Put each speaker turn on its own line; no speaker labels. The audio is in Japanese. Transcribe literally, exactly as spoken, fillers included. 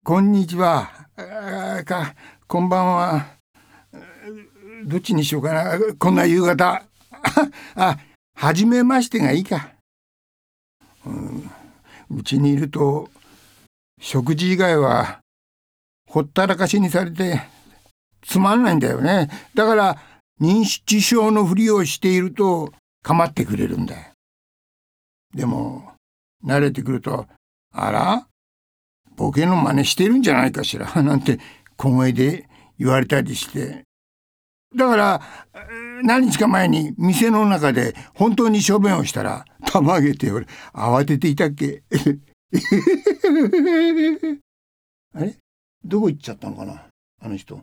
こんにちは。あか、こんばんは。どっちにしようかな。こんな夕方。あ、はじめましてがいいか。うちにいると、食事以外は、ほったらかしにされて、つまんないんだよね。だから、認知症のふりをしていると、構ってくれるんだよ。でも、慣れてくると、あらボケの真似してるんじゃないかしらなんて小声で言われたりして。だから何日か前に店の中で本当に小便をしたらたまげて俺慌てていたっけあれどこ行っちゃったのかなあの人。